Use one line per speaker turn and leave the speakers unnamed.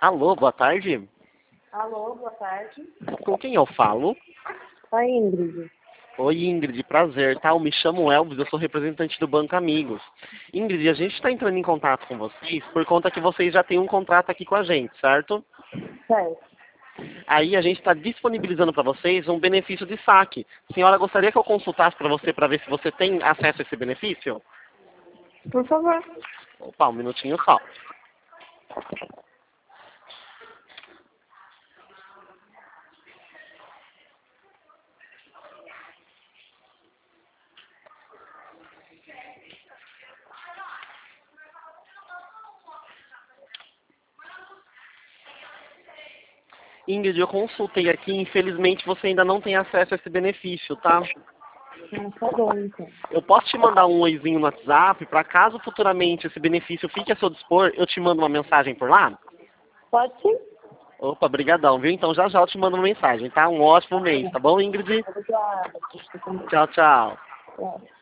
Alô, boa tarde.
Alô, boa tarde.
Com quem eu falo?
Oi, Ingrid.
Oi, Ingrid, prazer, tá? Eu me chamo Elvis, eu sou representante do Banco Amigos. Ingrid, a gente está entrando em contato com vocês por conta que vocês já têm um contrato aqui com a gente, certo?
Certo.
Aí a gente está disponibilizando para vocês um benefício de saque. Senhora, gostaria que eu consultasse para você para ver se você tem acesso a esse benefício?
Por favor.
Opa, um minutinho só. Ingrid, eu consultei aqui, infelizmente você ainda não tem acesso a esse benefício, tá?
Tá bom, então.
Eu posso te mandar um oizinho no WhatsApp, para caso futuramente esse benefício fique a seu dispor, eu te mando uma mensagem por lá?
Pode sim?
Opa, brigadão, viu? Então já já eu te mando uma mensagem, tá? Um ótimo mês, tá bom, Ingrid?
Obrigada.
Tchau, tchau.
Tchau.